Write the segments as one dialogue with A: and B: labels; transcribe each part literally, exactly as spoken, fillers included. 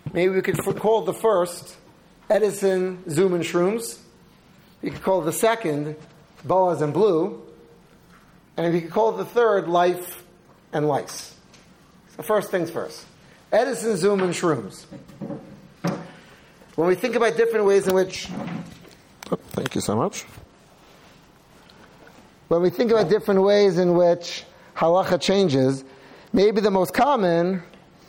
A: Maybe we could call the first Edison, Zoom, and Shrooms. We could call the second Boaz and Blue. And we could call the third Life and Lice. So first things first. Edison, Zoom, and Shrooms. When we think about different ways in which... Oh, thank you so much. When we think about different ways in which halacha changes, maybe the most common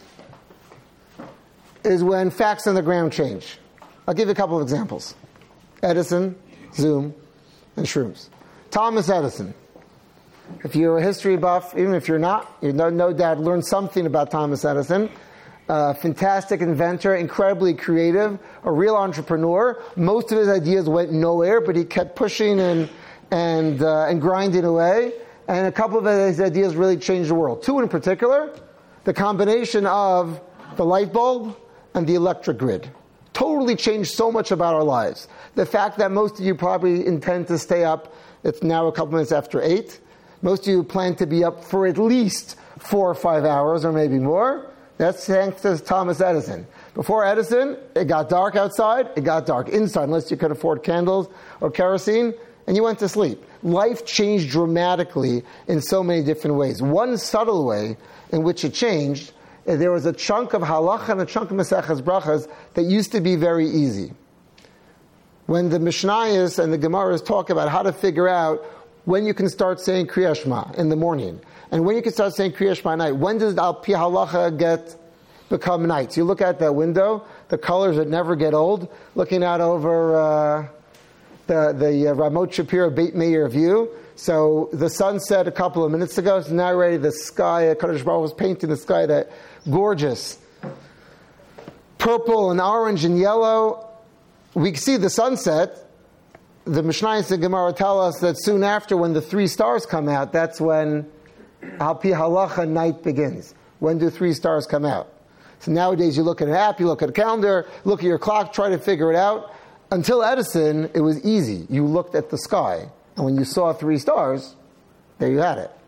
A: is when facts on the ground change. I'll give you a couple of examples. Edison, Zoom, and Shrooms. Thomas Edison. If you're a history buff, even if you're not, you no, no doubt learned something about Thomas Edison. Uh, fantastic inventor, incredibly creative, a real entrepreneur. Most of his ideas went nowhere, but he kept pushing and and uh, and grinding away. And a couple of his ideas really changed the world. Two in particular, the combination of the light bulb and the electric grid. Totally changed so much about our lives. The fact that most of you probably intend to stay up, it's now a couple minutes after eight. Most of you plan to be up for at least four or five hours or maybe more. That's thanks to Thomas Edison. Before Edison, it got dark outside, it got dark inside, unless you could afford candles or kerosene, and you went to sleep. Life changed dramatically in so many different ways. One subtle way in which it changed, there was a chunk of halacha and a chunk of Maseches Brachas that used to be very easy. When the Mishnayos and the Gemaras talk about how to figure out when you can start saying Kriya Shema in the morning, and when you can start saying Kriya Shema at night, when does Al Pi Halacha get become night? So you look out that window, the colors that never get old, looking out over uh, the the uh, Ramot Shapiro Beit Meir view. So the sun set a couple of minutes ago. So now already the sky, Kadosh Baruch was painting the sky that gorgeous purple and orange and yellow. We see the sunset. The Mishnayos and Gemara tell us that soon after, when the three stars come out, that's when Al Pi Halacha night begins. When do three stars come out? So nowadays you look at an app, you look at a calendar, look at your clock, try to figure it out. Until Edison, it was easy. You looked at the sky, and when you saw three stars, there you had it.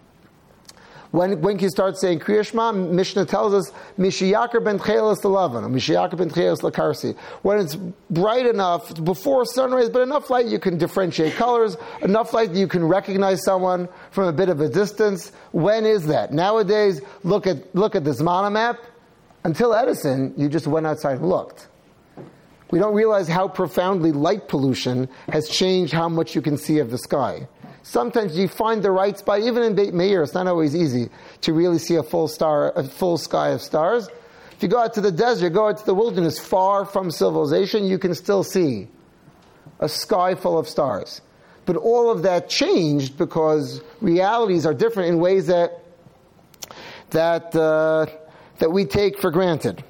A: When when can you start saying Kriya Shema? Mishnah tells us Mishiyakar ben Tcheles Lavan, or Mishiyakar ben Tcheles Lakarsi. When it's bright enough before sunrise, but enough light you can differentiate colors, enough light that you can recognize someone from a bit of a distance. When is that? Nowadays, look at look at the Zmana map. Until Edison, you just went outside and looked. We don't realize how profoundly light pollution has changed how much you can see of the sky. Sometimes you find the right spot, even in Beit Meir, it's not always easy to really see a full star, a full sky of stars. If you go out to the desert, go out to the wilderness, far from civilization, you can still see a sky full of stars. But all of that changed because realities are different in ways that that uh, that we take for granted.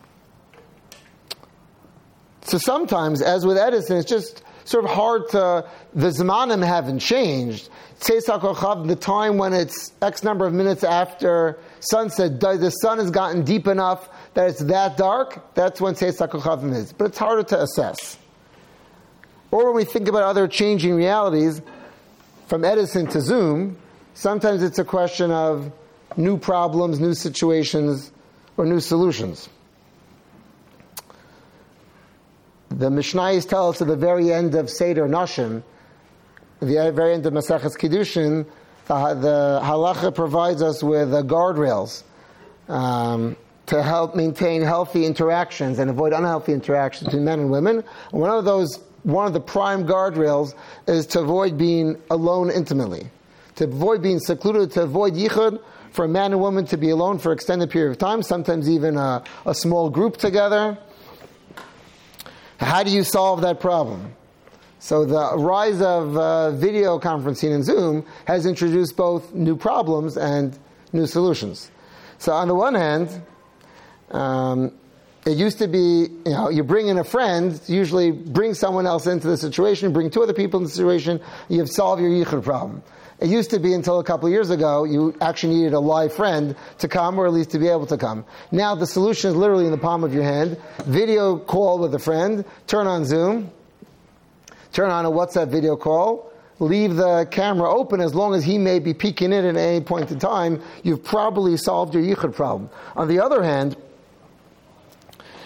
A: So sometimes, as with Edison, it's just sort of hard to, the Zmanim haven't changed. Tzeis HaKochav, the time when it's X number of minutes after sunset, the sun has gotten deep enough that it's that dark, that's when Tzeis HaKochavim is. But it's harder to assess. Or when we think about other changing realities, from Edison to Zoom, sometimes it's a question of new problems, new situations, or new solutions. The Mishnayos tell us at the very end of Seder Nashim, at the very end of Maseches Kiddushin, the, the halacha provides us with uh, guardrails um, to help maintain healthy interactions and avoid unhealthy interactions between men and women. And one of those, one of the prime guardrails is to avoid being alone intimately, to avoid being secluded, to avoid yichud, for a man and woman to be alone for an extended period of time, sometimes even a, a small group together. How do you solve that problem? So the rise of uh, video conferencing and Zoom has introduced both new problems and new solutions. So on the one hand, um, it used to be, you know, you bring in a friend, usually bring someone else into the situation, bring two other people in the situation, you've solved your yichud problem. It used to be until a couple of years ago, you actually needed a live friend to come, or at least to be able to come. Now the solution is literally in the palm of your hand. Video call with a friend, turn on Zoom, turn on a WhatsApp video call, leave the camera open as long as he may be peeking in at any point in time, you've probably solved your yichud problem. On the other hand,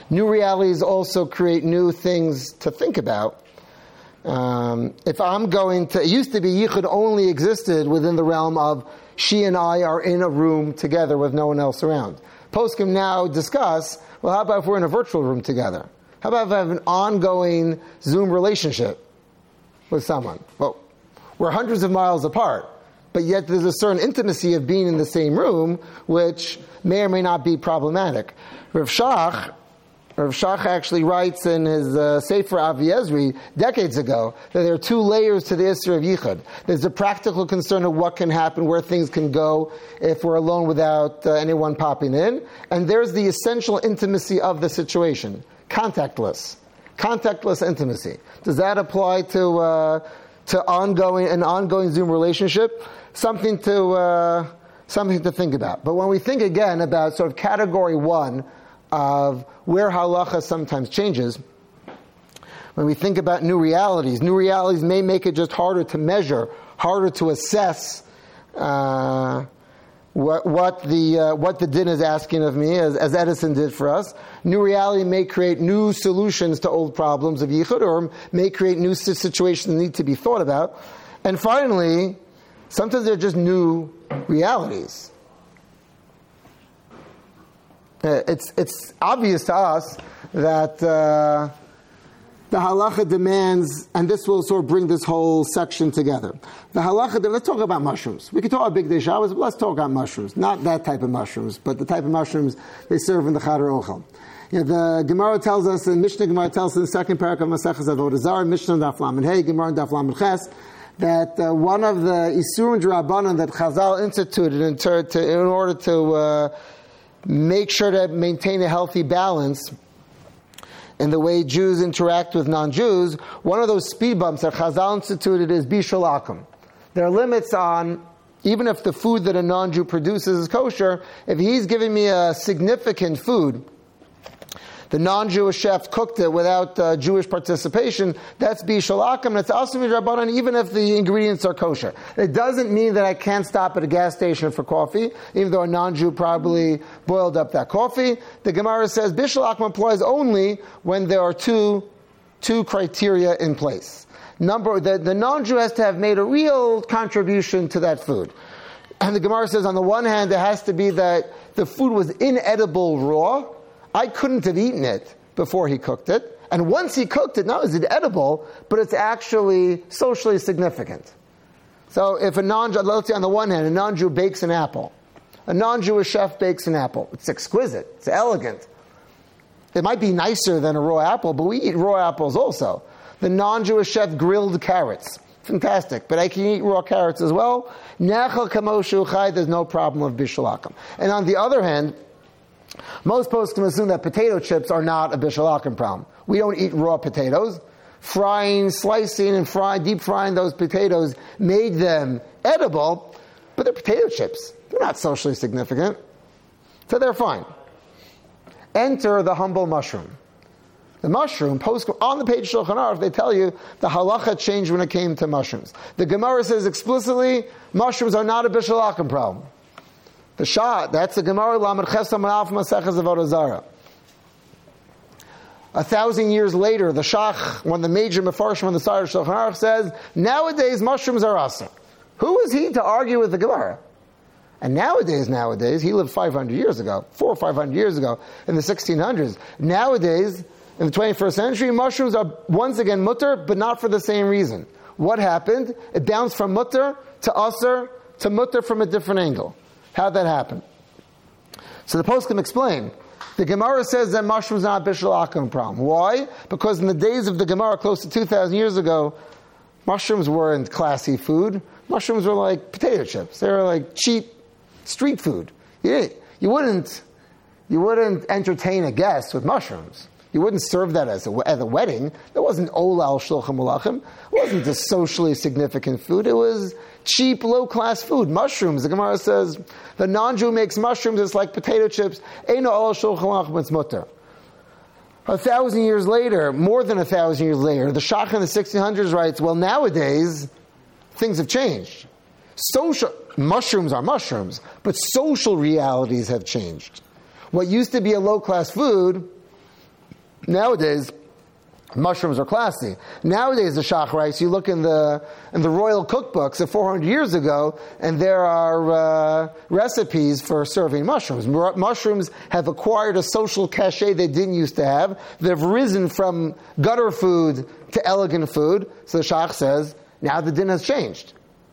A: New realities also create new things to think about. Um, if I'm going to, it used to be yichud only existed within the realm of she and I are in a room together with no one else around. Poskim now discuss, well, how about if we're in a virtual room together? How about if I have an ongoing Zoom relationship with someone? Well, we're hundreds of miles apart, but yet there's a certain intimacy of being in the same room, which may or may not be problematic. Rav Shach, Rav Shach actually writes in his uh, Sefer Avi Ezri decades ago that there are two layers to the Isser of Yichud. There's the practical concern of what can happen, where things can go if we're alone without uh, anyone popping in, and there's the essential intimacy of the situation, contactless, contactless intimacy. Does that apply to uh, to ongoing an ongoing Zoom relationship? Something to uh, something to think about. But when we think again about sort of category one of where halacha sometimes changes, when we think about new realities, new realities may make it just harder to measure, harder to assess uh, what, what the uh, what the din is asking of me, as, as Edison did for us. New reality may create new solutions to old problems of yichud, or may create new situations that need to be thought about. And finally, sometimes they're just new realities. Uh, it's it's obvious to us that uh, the halacha demands, and this will sort of bring this whole section together. The halacha, let's talk about mushrooms. We could talk about Big Day Shabbos, but let's talk about mushrooms. Not that type of mushrooms, but the type of mushrooms they serve in the Chadar Ochel. You know, the Gemara tells us, the Mishnah Gemara tells us in the second parak of Maseches Avodah Zarah, Mishnah Daf Lamed Hey, Gemara Daf Lamed Ches, that uh, one of the Isurim D'Rabbanan that Chazal instituted in, ter- to, in order to uh, make sure to maintain a healthy balance in the way Jews interact with non-Jews, one of those speed bumps that Chazal instituted is bishul akum. There are limits on, even if the food that a non-Jew produces is kosher, if he's giving me a significant food, the non-Jewish chef cooked it without uh, Jewish participation, that's bishul akum, and it's also midrabanan even if the ingredients are kosher. It doesn't mean that I can't stop at a gas station for coffee, even though a non-Jew probably boiled up that coffee. The Gemara says bishul akum applies only when there are two, two criteria in place. Number, the, the non-Jew has to have made a real contribution to that food. And the Gemara says on the one hand, it has to be that the food was inedible raw. I couldn't have eaten it before he cooked it. And once he cooked it, not only is it edible, but it's actually socially significant. So if a non-Jew, let's say on the one hand, a non-Jew bakes an apple. A non-Jewish chef bakes an apple. It's exquisite. It's elegant. It might be nicer than a raw apple, but we eat raw apples also. The non-Jewish chef grilled carrots. Fantastic. But I can eat raw carrots as well. Nechel kamoshu chai, there's no problem of bishul akum. And on the other hand, most poskim assume that potato chips are not a bishul akum problem. We don't eat raw potatoes. Frying, slicing, and frying, deep frying those potatoes made them edible, but they're potato chips. They're not socially significant. So they're fine. Enter the humble mushroom. The mushroom, post, on the page Shulchan Aruch, they tell you the halacha changed when it came to mushrooms. The Gemara says explicitly, mushrooms are not a bishul akum problem. The Shah, that's the Gemara, Lamed Ches Amanaf Maseches Avodah Zarah. A thousand years later, the Shach, one of the major Mefarshim on the side of Shulchan Aruch, says, nowadays mushrooms are asur. Who is he to argue with the Gemara? And nowadays, nowadays, he lived five hundred years ago, four or five hundred years ago, in the sixteen hundreds. Nowadays, in the twenty-first century, mushrooms are once again mutter, but not for the same reason. What happened? It bounced from mutter to asur to mutter from a different angle. How'd that happen? So the poskim explain. The Gemara says that mushrooms are not a bishul akum problem. Why? Because in the days of the Gemara, close to two thousand years ago, mushrooms weren't classy food. Mushrooms were like potato chips. They were like cheap street food. You, you wouldn't, you wouldn't entertain a guest with mushrooms. You wouldn't serve that as a, at a wedding. That wasn't ola al shulchan malachim. It wasn't a socially significant food. It was cheap, low-class food. Mushrooms, the Gemara says, the non-Jew makes mushrooms, it's like potato chips. Eino ola shulchan malachim, it's mutter. A thousand years later, more than a thousand years later, the Shach in the sixteen hundreds writes, well, nowadays, things have changed. Social, mushrooms are mushrooms, but social realities have changed. What used to be a low-class food Nowadays, mushrooms are classy. Nowadays, the shachrites, you look in the in the royal cookbooks of four hundred years ago, and there are uh, recipes for serving mushrooms. Mushrooms have acquired a social cachet they didn't used to have. They've risen from gutter food to elegant food. So the shach says, now the din has changed.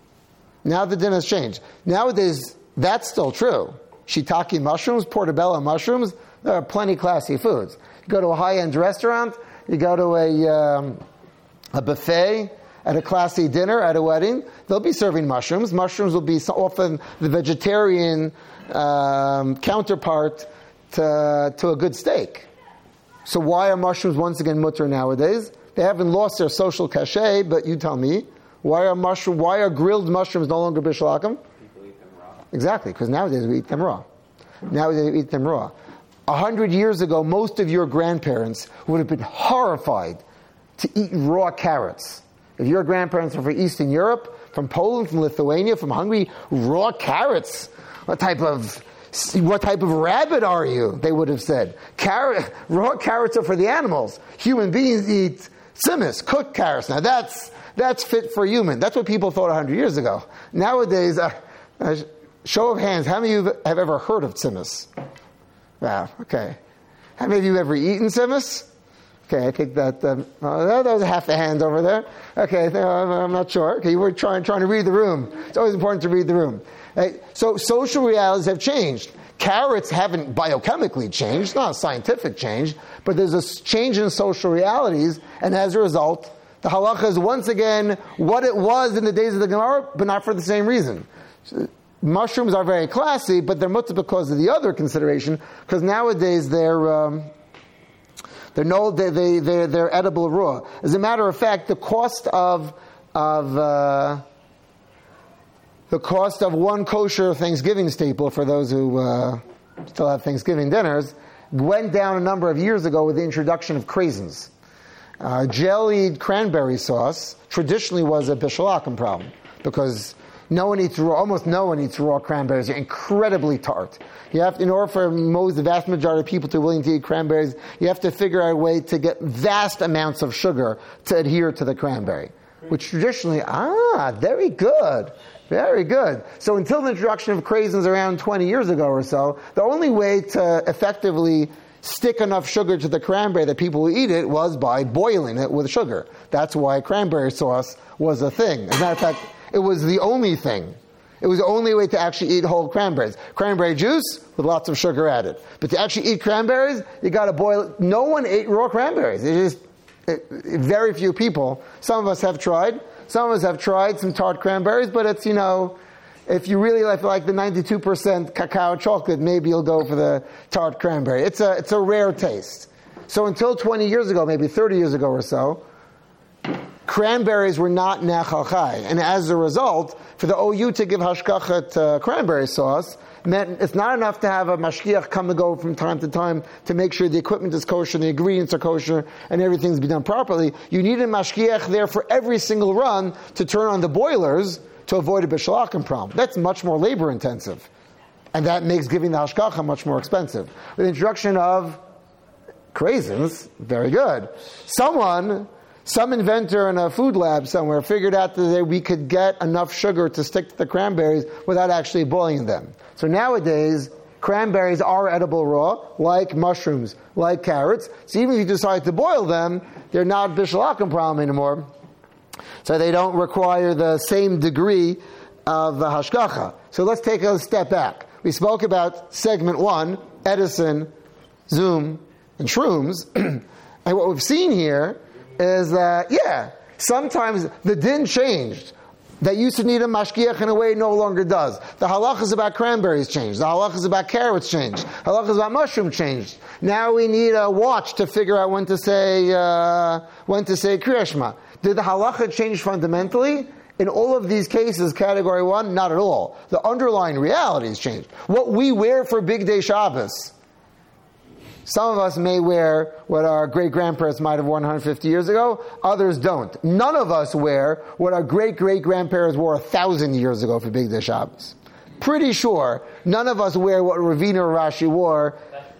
A: Now the din has changed. Nowadays, that's still true. Shiitake mushrooms, portobello mushrooms, there are plenty classy foods. You go to a high-end restaurant, you go to a um, a buffet at a classy dinner at a wedding, they'll be serving mushrooms. Mushrooms will be so often the vegetarian um, counterpart to, to a good steak. So why are mushrooms once again mutter nowadays? They haven't lost their social cachet, but you tell me, why are mushroom? Why are grilled mushrooms no longer bishul akum?
B: People eat them raw.
A: Exactly, because nowadays we eat them raw. Nowadays we eat them raw. A hundred years ago, most of your grandparents would have been horrified to eat raw carrots. If your grandparents are from Eastern Europe, from Poland, from Lithuania, from Hungary, raw carrots. What type of what type of rabbit are you? They would have said. Carrot, raw carrots are for the animals. Human beings eat tzimis, cooked carrots. Now that's that's fit for human. That's what people thought a hundred years ago. Nowadays, uh, uh, show of hands, how many of you have ever heard of tzimis? Wow, okay. How many of you have ever eaten tzimis? Okay, I think that, um, oh, that was half a hand over there. Okay, I'm not sure. Okay, you were trying, trying to read the room. It's always important to read the room. Right? So social realities have changed. Carrots haven't biochemically changed, not a scientific change, but there's a change in social realities, and as a result, the halacha is once again what it was in the days of the Gemara, but not for the same reason. So, mushrooms are very classy, but they're mutter because of the other consideration, because nowadays they're um, they're no they they they're, they're edible raw. As a matter of fact, the cost of of uh, the cost of one kosher Thanksgiving staple for those who uh, still have Thanksgiving dinners went down a number of years ago with the introduction of craisins. Uh, jellied cranberry sauce traditionally was a bishul akum problem because no one eats raw, almost no one eats raw cranberries. They're incredibly tart. You have to, in order for most, the vast majority of people to be willing to eat cranberries, you have to figure out a way to get vast amounts of sugar to adhere to the cranberry, which traditionally, ah, very good. Very good. So until the introduction of craisins around twenty years ago or so, the only way to effectively stick enough sugar to the cranberry that people would eat it was by boiling it with sugar. That's why cranberry sauce was a thing. As a matter of fact, it was the only thing. It was the only way to actually eat whole cranberries. Cranberry juice with lots of sugar added. But to actually eat cranberries, you got to boil it. No one ate raw cranberries. It just it, very few people. Some of us have tried. Some of us have tried some tart cranberries, but it's, you know, if you really like, like the ninety-two percent cacao chocolate, maybe you'll go for the tart cranberry. It's a it's a rare taste. So until twenty years ago, maybe thirty years ago or so, cranberries were not nechal chai. And as a result, for the O U to give hashgacha to cranberry sauce meant it's not enough to have a mashgiach come and go from time to time to make sure the equipment is kosher, the ingredients are kosher, and everything's been done properly. You need a mashgiach there for every single run to turn on the boilers to avoid a bishul akum problem. That's much more labor intensive. And that makes giving the hashgacha much more expensive. With the introduction of craisins, very good. Someone... Some inventor in a food lab somewhere figured out that we could get enough sugar to stick to the cranberries without actually boiling them. So nowadays, cranberries are edible raw, like mushrooms, like carrots. So even if you decide to boil them, they're not bishul akum problem anymore. So they don't require the same degree of the hashgacha. So let's take a step back. We spoke about segment one, Edison, Zoom, and shrooms. And what we've seen here is that, yeah, sometimes the din changed. That used to need a mashgiach in a way it no longer does. The halachas about cranberries changed. The halachas about carrots changed. Halachas about mushroom changed. Now we need a watch to figure out when to say uh, when to say Kriya Shema. Did the halacha change fundamentally? In all of these cases, category one, not at all. The underlying realities changed. What we wear for Big Day Shabbos, some of us may wear what our great-grandparents might have worn one hundred fifty years ago. Others don't. None of us wear what our great-great-grandparents wore one thousand years ago for Big Day Shabbos. Pretty sure none of us wear what Ravina or Rashi wore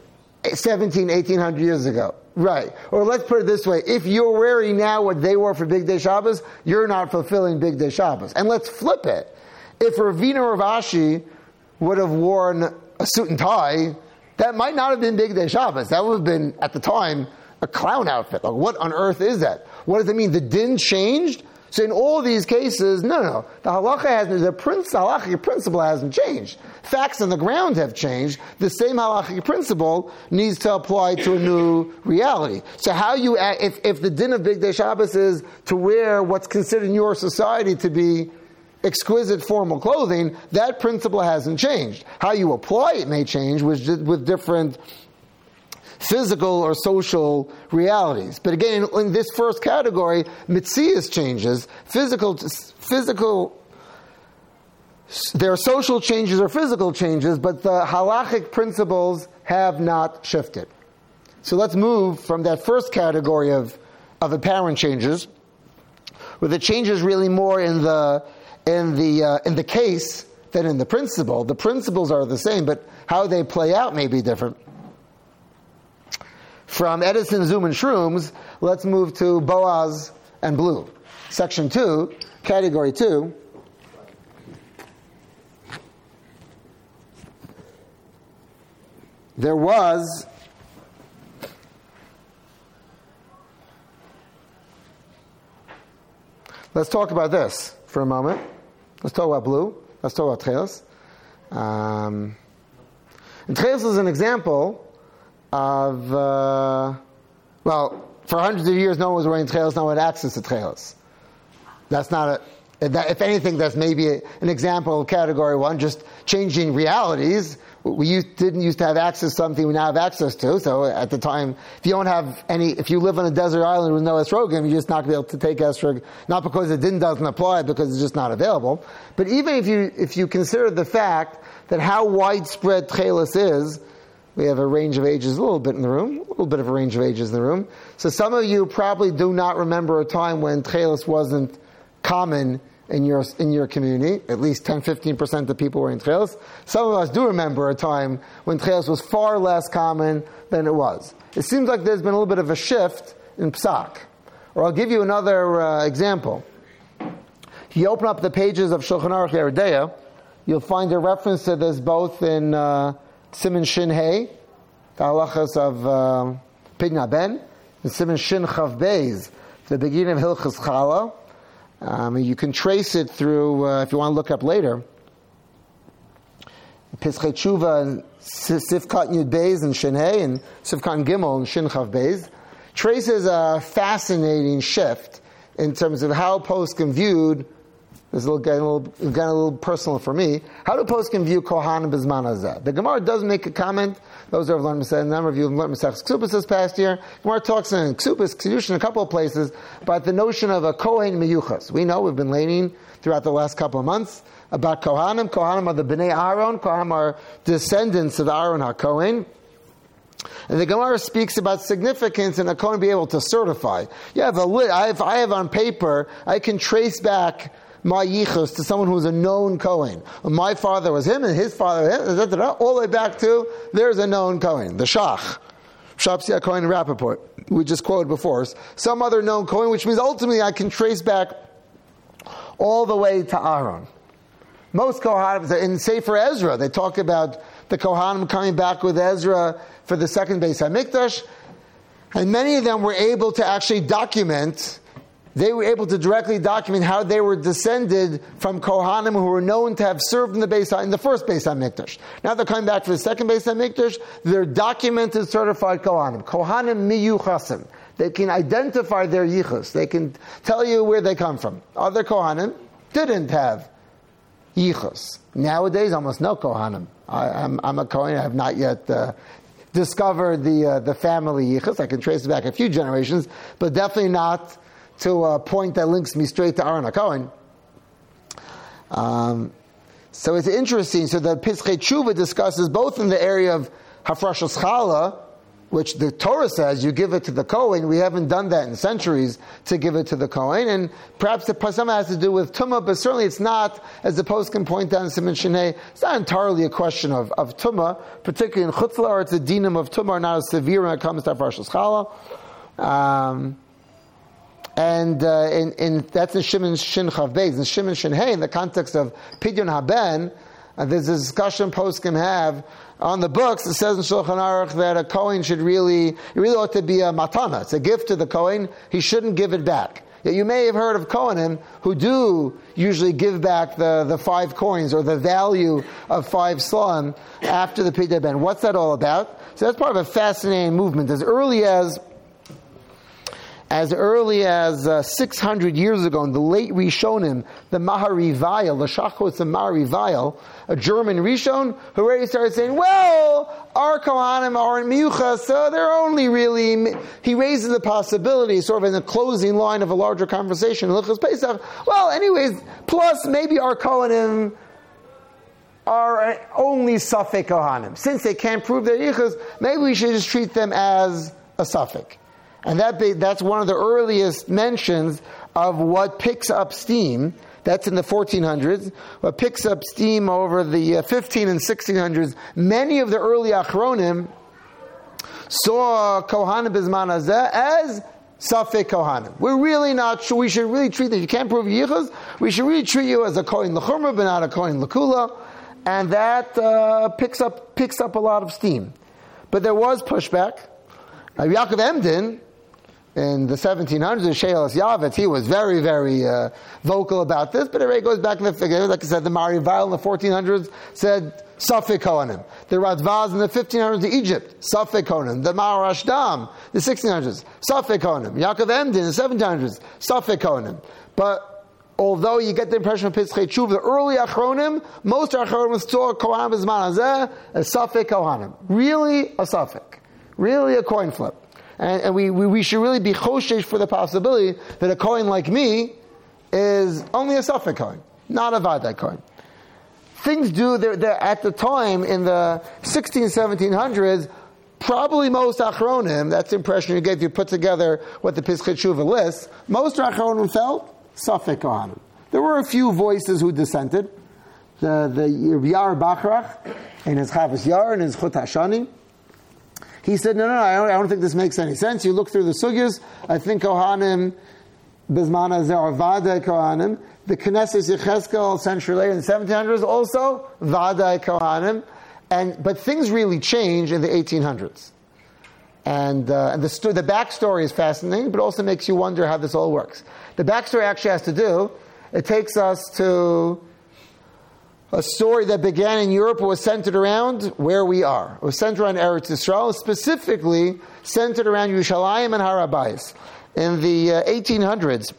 A: seventeen, eighteen hundred years ago. Right. Or let's put it this way. If you're wearing now what they wore for Big Day Shabbos, you're not fulfilling Big Day Shabbos. And let's flip it. If Ravina or Rav Ashi would have worn a suit and tie, that might not have been Big Day Shabbos. That would have been, at the time, a clown outfit. Like, what on earth is that? What does it mean? The din changed? So in all these cases, no, no. The halacha hasn't, the, prince, the halachic principle hasn't changed. Facts on the ground have changed. The same halachic principle needs to apply to a new reality. So how you, if, if the din of Big Day Shabbos is to wear what's considered in your society to be exquisite formal clothing, that principle hasn't changed. How you apply it may change with, with different physical or social realities. But again, in, in this first category, mitzias changes, physical, physical, there are social changes or physical changes, but the halachic principles have not shifted. So let's move from that first category of, of apparent changes, where the change is really more in the in the uh, in the case than in the principle. The principles are the same, but how they play out may be different. From Edison, Zoom, and Shrooms, let's move to Boaz and Blue. Section two, category two. There was let's talk about this for a moment. Let's talk about Blue. Let's talk about Tcheles. Um, and Tcheles is an example of, uh, well, for hundreds of years no one was wearing Tcheles, no one had access to Tcheles. That's not a, that, if anything, that's maybe a, an example of category one, just changing realities. We used, didn't used to have access to something we now have access to, so at the time, if you don't have any, if you live on a desert island with no esrogim, you're just not going to be able to take esrog, not because it didn't, doesn't apply, because it's just not available. But even if you, if you consider the fact that how widespread Tcheles is, we have a range of ages, a little bit in the room, a little bit of a range of ages in the room. So some of you probably do not remember a time when Tcheles wasn't common in your in your community. At least ten to fifteen percent of people were in Tcheles. Some of us do remember a time when Tcheles was far less common than it was. It seems like there's been a little bit of a shift in Psak. Or I'll give you another uh, example. If you open up the pages of Shulchan Aruch Yoreh De'ah, you'll find a reference to this both in uh, Siman Shin Hey, the halachas of uh, Pidna Ben, and Siman Shin Chav Beis, the beginning of Hilchas Chala. Um, you can trace it through, uh, if you want to look up later, Pischei Tshuva and Sifkat Yud Beis and Shin Hey, and Sifkat Gimel and Shin Chav Beis, traces a fascinating shift in terms of how poskim viewed. This is a little, getting a little, getting a little personal for me. How do poskim view Kohanim B'zman Hazeh? The Gemara does make a comment. Those who have learned Masech, a number of you have learned Masech Ksubas this past year. Gemara talks in Ksubas, Kedushin, in a couple of places about the notion of a Kohen Miyuchas. We know, we've been learning throughout the last couple of months about Kohanim. Kohanim are the Bnei Aaron. Kohanim are descendants of Aaron HaKohen. And the Gemara speaks about significance in a Kohen being able to certify. You have a lit, I have, I have on paper, I can trace back my yichus to someone who's a known Kohen. My father was him, and his father was him, all the way back to, there's a known Kohen, the Shach. Shapsi Kohen Rappaport, we just quoted before. Some other known Kohen, which means ultimately I can trace back all the way to Aaron. Most Kohanim, in Sefer Ezra, they talk about the Kohanim coming back with Ezra for the second Beis HaMikdash, and many of them were able to actually document They were able to directly document how they were descended from Kohanim who were known to have served in the Beis in the first Beis HaMikdash. Now they're coming back for the second Beis HaMikdash. They're documented, certified Kohanim. Kohanim miyuchasim. They can identify their yichus. They can tell you where they come from. Other Kohanim didn't have yichus. Nowadays, almost no Kohanim. I, I'm, I'm a Kohen. I have not yet uh, discovered the uh, the family yichus. I can trace it back a few generations, but definitely not to a point that links me straight to Aaron HaKohen. Um, so it's interesting. So the Pischei Tshuva discusses both in the area of Hafrashas Chala, which the Torah says you give it to the Kohen. We haven't done that in centuries to give it to the Kohen. And perhaps it somehow has to do with Tumah, but certainly it's not, as the post can point out in Siman Shinei, it's not entirely a question of, of Tumah, particularly in Chutz La'aretz, the dinim of Tumah are not as severe when it comes to Parshas Chala. Um, and uh, in, in, that's in Shimon Shin Chav Beis. In Shimon Shin Hey, in the context of Pidyon Haben, uh, there's a discussion post can have on the books. It says in Shulchan Aruch that a Kohen should really, it really ought to be a matana. It's a gift to the Kohen. He shouldn't give it back. Yet you may have heard of Kohanim who do usually give back the, the five coins or the value of five sla'im after the Pidyon Ben. What's that all about? So that's part of a fascinating movement. As early as As early as uh, six hundred years ago, in the late Rishonim, the Maharivayel, the Shachos of Maharivayel, a German Rishon, who already started saying, well, our Kohanim aren't miyuchas, so they're only really, he raises the possibility, sort of in the closing line of a larger conversation, Hilchos Pesach, well, anyways, plus maybe our Kohanim are only Safek Kohanim. Since they can't prove their yichus, maybe we should just treat them as a Safek. And that be, that's one of the earliest mentions of what picks up steam. That's in the fourteen hundreds. What picks up steam over the uh, fifteen and sixteen hundreds. Many of the early Achronim saw Kohanim Bizman Hazeh as Safek Kohanim. We're really not sure. We should really treat them. If you can't prove yichus, we should really treat you as a Kohen L'chumra, but not a Kohen L'kula. And that uh, picks up picks up a lot of steam. But there was pushback. Uh, Yaakov Emden, in the seventeen hundreds, of She'elas Yavetz, he was very, very uh, vocal about this, but it really goes back in the figure. Like I said, the Maharivayel in the fourteen hundreds said, Safek Kohanim. The Radvaz in the fifteen hundreds of Egypt, Safek Kohanim. The Maharashtam, the sixteen hundreds, Safek Kohanim. Yaakov Emden in the seventeen hundreds, Safek Kohanim. But although you get the impression of Pischei Tshuva, the early Achronim, most Achronim saw Kohanim Bizman Hazeh as Safek Kohanim. Really a Safek. Really a coin flip. And, and we, we, we should really be choshesh for the possibility that a coin like me is only a Safek coin, not a Vadai coin. Things do, they're, they're, at the time, in the sixteen, seventeen hundreds, probably most Achronim, that's the impression you get if you put together what the Pischei Tshuva lists, most Achronim felt Safek Kohanim. There were a few voices who dissented. The, the Yair Bachrach, in his Chavos Yair, and his Chut Hashani, he said, no, no, no, I don't, I don't think this makes any sense. You look through the sugyas, I think Kohanim, Bizman Hazeh, are Vadai Kohanim. The Knesset Yechezkel, a century later in the seventeen hundreds, also Vadai Kohanim. And, but things really change in the eighteen hundreds. And, uh, and the, sto- the backstory is fascinating, but also makes you wonder how this all works. The backstory actually has to do, it takes us to a story that began in Europe. It was centered around where we are. It was centered around Eretz Yisrael, specifically centered around Yerushalayim and Har HaBayis. In the uh, eighteen hundreds,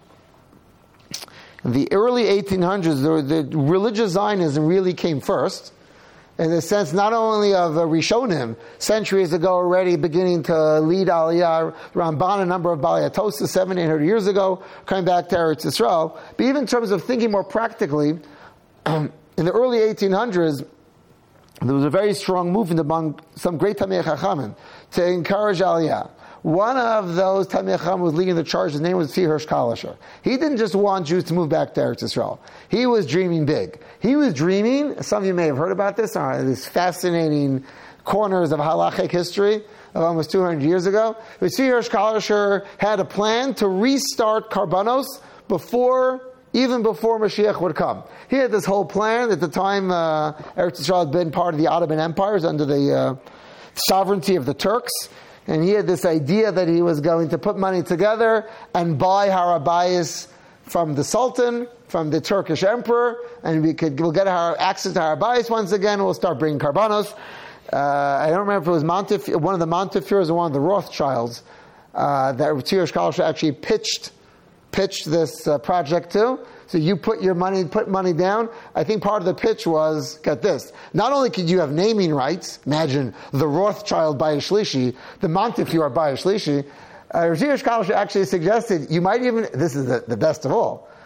A: in the early eighteen hundreds, the, the religious Zionism really came first, in the sense not only of uh, Rishonim, centuries ago already beginning to lead Aliyah, Ramban, a number of Balei Atosa, seven, eight hundred years ago, coming back to Eretz Yisrael, but even in terms of thinking more practically, in the early eighteen hundreds, there was a very strong movement among some great Talmidei Chachamim to encourage Aliyah. One of those Talmidei Chachamim was leading the charge. His name was Tzvi Hirsch Kalisher. He didn't just want Jews to move back to Eretz Yisrael. He was dreaming big. He was dreaming, some of you may have heard about this, are these fascinating corners of halachic history of almost two hundred years ago. Tzvi Hirsch Kalisher had a plan to restart Karbanos before even before Mashiach would come. He had this whole plan. At the time, uh, Eretz Yisrael had been part of the Ottoman empires under the uh, sovereignty of the Turks. And he had this idea that he was going to put money together and buy Har HaBayis from the Sultan, from the Turkish emperor, and we could, we'll get our access to Har HaBayis once again, we'll start bringing Karbanos. Uh, I don't remember if it was Montefiore, one of the Montefiores or one of the Rothschilds, uh, that Tzvi Hirsch Kalisher actually pitched pitched this uh, project to. So you put your money, put money down. I think part of the pitch was, get this, not only could you have naming rights, imagine the Rothschild Bayis Shlishi, the Montefiore Bayis Shlishi, uh, Tzvi Hirsch Kalisher actually suggested you might even, this is the, the best of all,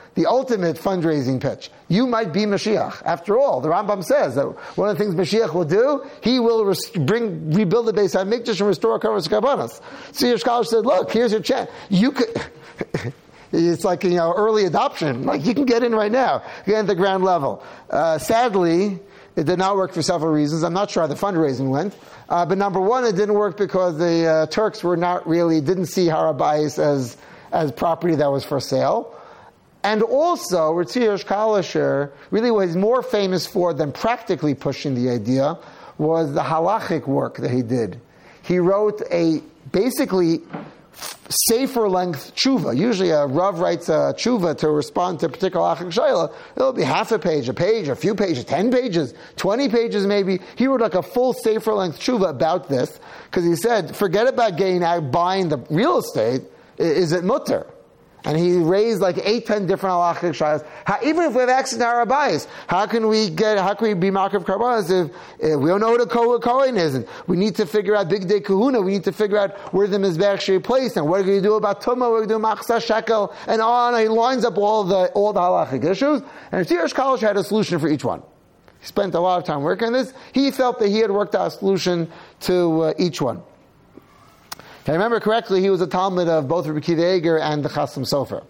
A: the ultimate fundraising pitch. You might be Mashiach. After all, the Rambam says that one of the things Mashiach will do, he will rest- bring, rebuild the Beis HaMikdash and restore Karbanos Karbanos. So your scholar said, look, here's your chance. You could, it's like, you know, early adoption. Like, you can get in right now. Get at the ground level. Uh, sadly, it did not work for several reasons. I'm not sure how the fundraising went. Uh, but number one, it didn't work because the uh, Turks were not really, didn't see Har HaBayis as, as property that was for sale. And also, Ritziyosh Kalisher, really what he's more famous for than practically pushing the idea was the halachic work that he did. He wrote a basically safer length tshuva. Usually a Rav writes a tshuva to respond to a particular halachic shayla. It'll be half a page, a page, a few pages, ten pages, twenty pages maybe. He wrote like a full safer length tshuva about this because he said, forget about getting out buying the real estate. Is it mutter? And he raised like eight, ten different halachic shaylas. Even if we have access to Har HaBayis, how can we get? How can we be Makav Karbanos if, if we don't know what a Kohen is? And we need to figure out Big Day Kahuna. We need to figure out where the Mizbeach should be placed, and what are we going to do about Tumah? What are we going to do Machzah Shekel, and on. And he lines up all the all the halachic issues. And Ritziyosh Kalisher had a solution for each one. He spent a lot of time working on this. He felt that he had worked out a solution to uh, each one. If I remember correctly, he was a Talmud of both Rabbi Akiva Eiger and the Chasam Sofer.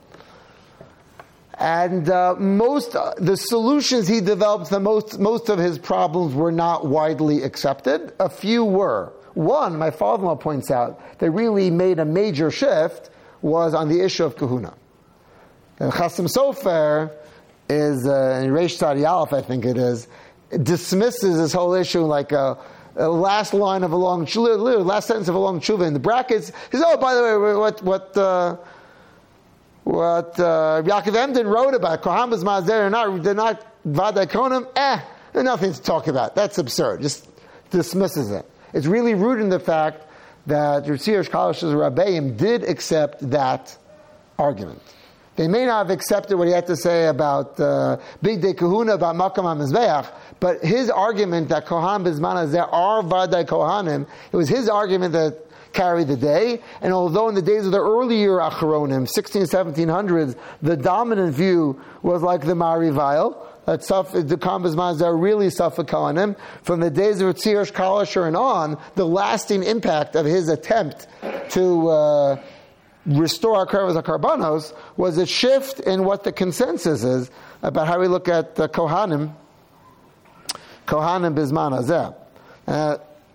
A: And uh, most, uh, the solutions he developed, the most, most of his problems were not widely accepted. A few were. One, my father-in-law points out, that really made a major shift was on the issue of kahuna. And Chasam Sofer is, uh, in Reish Tzadi Aleph, I think it is, dismisses this whole issue like a, a last line of a long tshuva, last sentence of a long tshuva in the brackets. He says, oh, by the way, what what uh, what uh, Yaakov Emden wrote about Kohan B'zman Hazeh or not, they're not Vadai Kohanim, eh, there's nothing to talk about. That's absurd. Just dismisses it. It's really rooted in the fact that Ritziyosh Kalisher's Rabbeim did accept that argument. They may not have accepted what he had to say about uh, Big Day Kahuna, about Makam HaMizbeach, but his argument that Kohan B'zman Hazeh are Vadai Kohanim, it was his argument that carried the day. And although in the days of the earlier Acharonim, sixteen, seventeen hundreds, the dominant view was like the Marivail, that the Kohan B'zman Hazeh are really Safek Kohanim. From the days of Ritziyosh Kalisher and on, the lasting impact of his attempt to uh, restore our Karbanos was a shift in what the consensus is about how we look at the Kohanim, Kohanim B'zman Hazeh. Uh,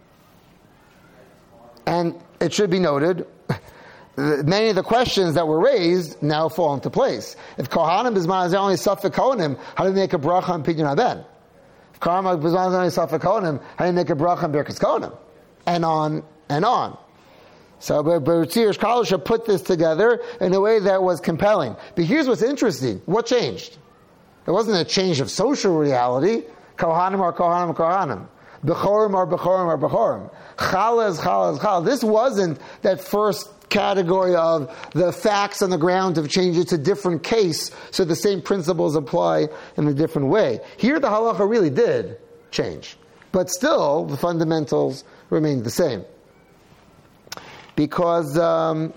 A: and it should be noted, many of the questions that were raised now fall into place. If Kohanim B'zman Hazeh only Safek Kohanim, how do we make a bracha on Pidyon Haben? If Kohanim B'zman Hazeh only Safek Kohanim, how do we make a bracha on Birkas Kohanim? And on and on. So, but Ritziyosh Kalisher put this together in a way that was compelling. But here's what's interesting. What changed? It wasn't a change of social reality. Kohanim are Kohanim are Kohanim. Bechorim are Bechorim are Bechorim. Chala is Chala is Chala. This wasn't that first category of the facts on the ground have changed. It's a different case, so the same principles apply in a different way. Here the halacha really did change. But still, the fundamentals remained the same. Because um,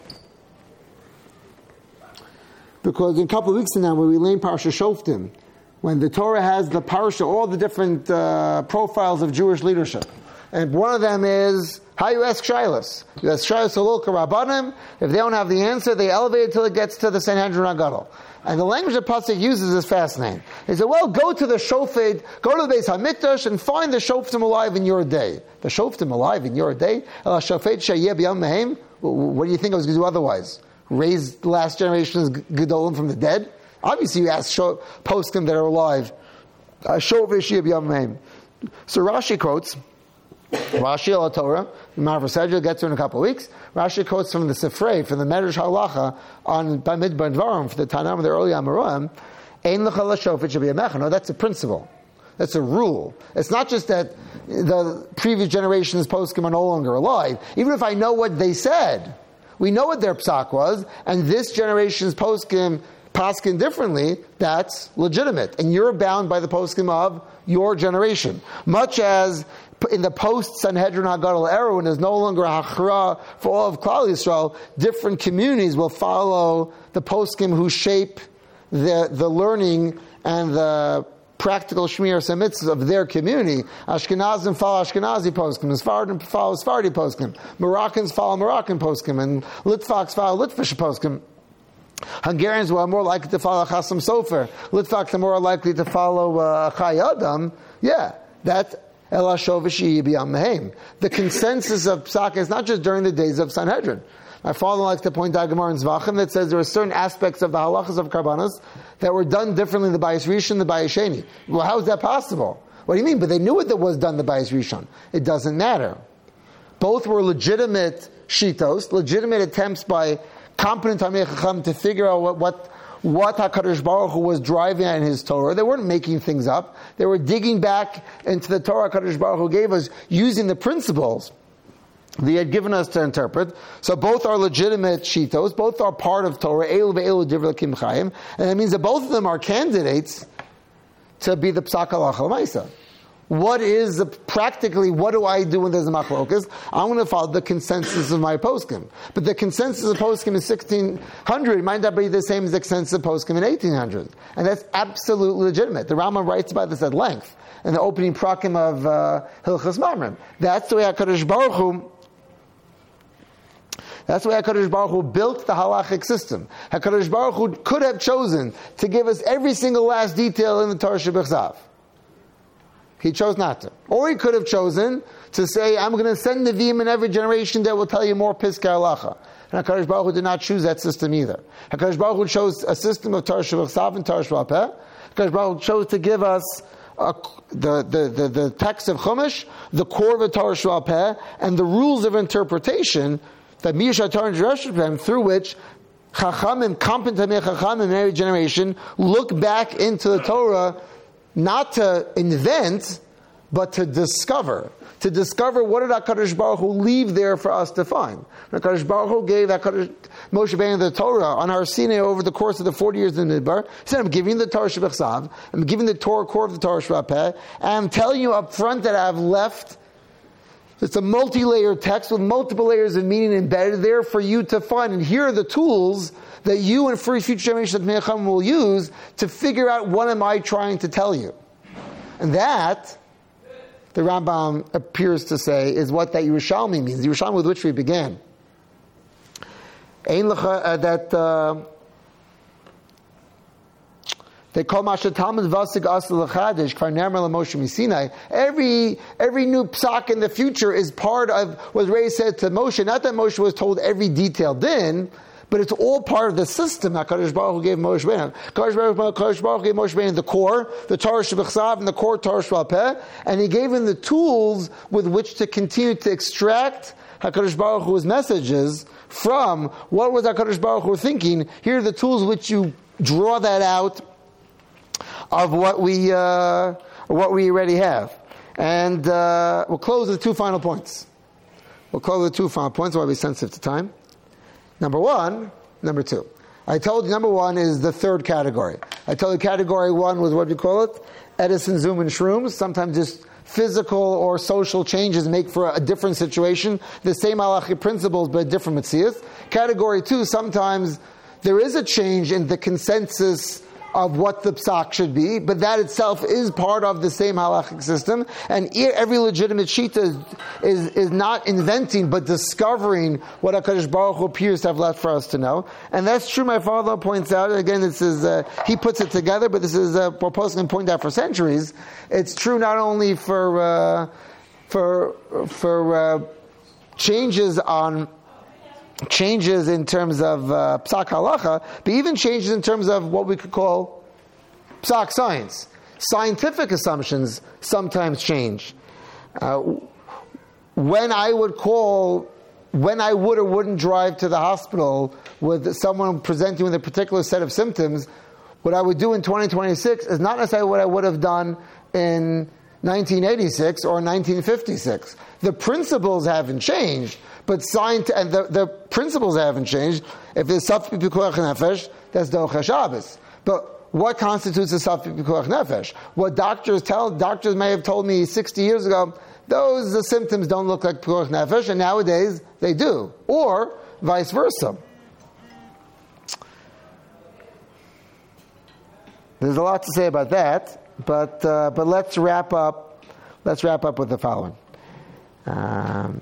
A: because in a couple of weeks from now, when we learn Parsha Shoftim, when the Torah has the Parsha, all the different uh, profiles of Jewish leadership, and one of them is how you ask Shilas. You ask Shilas Halol Karabanim. If they don't have the answer, they elevate it until it gets to the Sanhedrin HaGadol. And the language that Pasuk uses is fascinating. He said, well, go to the Shofet, go to the Beis HaMikdash and find the Shoftim alive in your day. The Shoftim alive in your day? El Shofet Sheyeh B'yom Mehem? What do you think I was going to do otherwise? Raise the last generation's Gedolim from the dead? Obviously you ask poskim that are alive. Shofet Sheyeh B'yom Mehem. So Rashi quotes, Rashi al Torah, Ma'avar Sedra, we'll get to in a couple of weeks. Rashi quotes from the Sifrei, from the Medrash Halacha, on Bamidbar Dvarim, for the Tanam of the early Amoraim, Ein L'cha L'Shofet Sheb'yom Mecha. No, that's a principle. That's a rule. It's not just that the previous generation's poskim are no longer alive. Even if I know what they said, we know what their psak was, and this generation's poskim paskin differently, that's legitimate. And you're bound by the poskim of your generation. Much as in the post-Sanhedrin HaGadol era, when there's no longer a hachra for all of Klal Yisrael, different communities will follow the poskim who shape the, the learning and the practical Shmir Mitzvahs of their community. Ashkenazim follow Ashkenazi poskim, Sephardim follow Sephardi poskim, Moroccans follow Moroccan poskim, and Litvaks follow Litvish poskim. Hungarians were more likely to follow Chasam Sofer. Litvaks are more likely to follow uh, Chai Adam. Yeah, that the consensus of Psak is not just during the days of Sanhedrin. My father likes to point out Gemara in Zvachim that says there are certain aspects of the halachas of Karbanos that were done differently in the Bayis Rishon and the Bayis Sheni. Well, how is that possible? What do you mean? But they knew what was done in the Bayis Rishon. It doesn't matter. Both were legitimate shitos, legitimate attempts by competent Talmidei Chacham to figure out what, what what HaKadosh Baruch Hu was driving at in His Torah. They weren't making things up. They were digging back into the Torah HaKadosh Baruch Hu gave us, using the principles that He had given us to interpret. So both are legitimate shitos, both are part of Torah, Eilu ve'eilu divrei Elokim Chaim, and that means that both of them are candidates to be the Psak Halacha L'Maisa. What is, the, practically, what do I do when there's a machlokas? I'm going to follow the consensus of my poskim. But the consensus of poskim in sixteen hundred might not be the same as the consensus of poskim in eighteen hundred. And that's absolutely legitimate. The Rambam writes about this at length in the opening prakim of uh, Hilchas Mamrim. That's the way HaKadosh Baruch Hu That's the way HaKadosh Baruch Hu built the halachic system. HaKadosh Baruch Hu could have chosen to give us every single last detail in the Torah Shebechsav. He chose not to. Or he could have chosen to say, I'm going to send Nevi'im in every generation that will tell you more Piskei Halacha. And HaKadosh Baruch Hu did not choose that system either. HaKadosh Baruch Hu chose a system of Torah Shebechsav and Torah Sheba'al Peh. HaKadosh Baruch Hu chose to give us a, the, the, the, the text of Chumash, the core of the Torah Sheba'al Peh, and the rules of interpretation that Miyashat Torah and Jerusalem, through which Chachamim, competent Chachamim in every generation, look back into the Torah not to invent, but to discover. To discover what did HaKadosh Baruch Hu leave there for us to find. HaKadosh Baruch Hu gave HaKadosh, Moshe Rabbeinu the Torah on Har Sinai over the course of the forty years in the Midbar. He said, I'm giving you the Torah Shebechsav, I'm giving the Torah core of the Torah Sheba'al Peh, and I'm telling you up front that I've left. It's a multi-layered text with multiple layers of meaning embedded there for you to find. And here are the tools that you and for future generations of Mecham will use to figure out what am I trying to tell you. And that, the Rambam appears to say, is what that Yerushalmi means. The Yerushalmi with which we began. Ein lecha, uh, that... Uh, They call Masha Talmud Vasig Asal L'Chadish Kvar Nermer LaMoshe Misinai. Every every new psak in the future is part of what Ray said to Moshe. Not that Moshe was told every detail din, but it's all part of the system that HaKadosh Baruch Hu gave Moshe Rabbeinu. HaKadosh Baruch Hu gave Moshe Rabbeinu the core, the Torah Shebechsav, and the core Torah Sheba'al Peh, and He gave him the tools with which to continue to extract HaKadosh Baruch Hu's messages from what was HaKadosh Baruch Hu thinking. Here are the tools which you draw that out of what we uh, what we already have. And uh, we'll close with two final points. We'll close with two final points, so I'll be sensitive to time. Number one, number two. I told you number one is the third category. I told you category one was, what do you call it? Edison, Zoom, and Shrooms. Sometimes just physical or social changes make for a different situation. The same halachic principles, but a different metzius. Category two, sometimes there is a change in the consensus of what the psak should be, but that itself is part of the same halachic system, and every legitimate shita is, is, is not inventing, but discovering what HaKadosh Baruch Hu appears to have left for us to know. And that's true, my father points out, again, this is, uh, he puts it together, but this is uh, what Poskim pointed out for centuries. It's true not only for, uh, for, for, uh, changes on changes in terms of uh, psak halacha, but even changes in terms of what we could call psak science. Scientific assumptions sometimes change. Uh, when I would call, when I would or wouldn't drive to the hospital with someone presenting with a particular set of symptoms, what I would do in twenty twenty-six is not necessarily what I would have done in nineteen eighty-six or nineteen fifty-six. The principles haven't changed, but science and the, the principles haven't changed. If there's Saf Pikuach Nefesh, that's Docha Shabbos. But what constitutes a Saf Pikuach Nefesh? What doctors tell, doctors may have told me sixty years ago, those the symptoms don't look like Pikuach Nefesh, and nowadays they do. Or vice versa. There's a lot to say about that, but uh, but let's wrap up. Let's wrap up with the following. Um,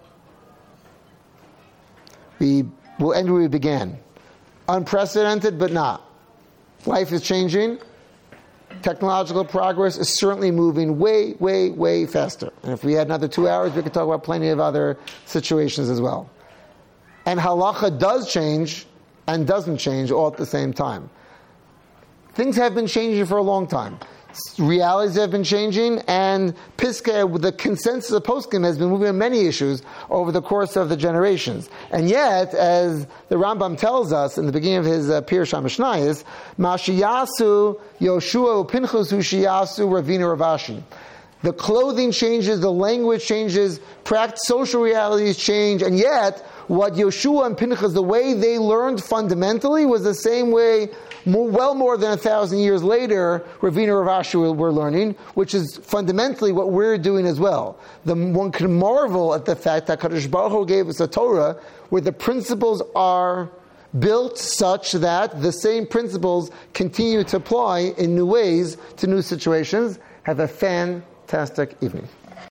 A: we will end where we began. Unprecedented, but not. Life is changing. Technological progress is certainly moving way, way, way faster. And if we had another two hours, we could talk about plenty of other situations as well. And halacha does change and doesn't change all at the same time. Things have been changing for a long time. Realities have been changing, and Piskei, the consensus of poskim, has been moving on many issues over the course of the generations. And yet, as the Rambam tells us in the beginning of his uh, Pirush HaMishnayos, Mashiyasu Yoshua Upinchas Hushiyasu Ravina Ravashi. The clothing changes, the language changes, practice, social realities change, and yet, what Yoshua and Pinchas, the way they learned fundamentally, was the same way more, well more than a thousand years later, Ravina Ravashi were learning, which is fundamentally what we're doing as well. The, one can marvel at the fact that Kadosh Baruch Hu gave us a Torah where the principles are built such that the same principles continue to apply in new ways to new situations. Have a fantastic evening.